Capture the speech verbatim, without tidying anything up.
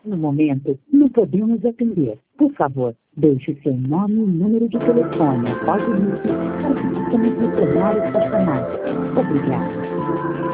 No momento, não podemos atender. Por favor, deixe seu nome e número de telefone após o início para que possamos retornar a sua chamada. Obrigada.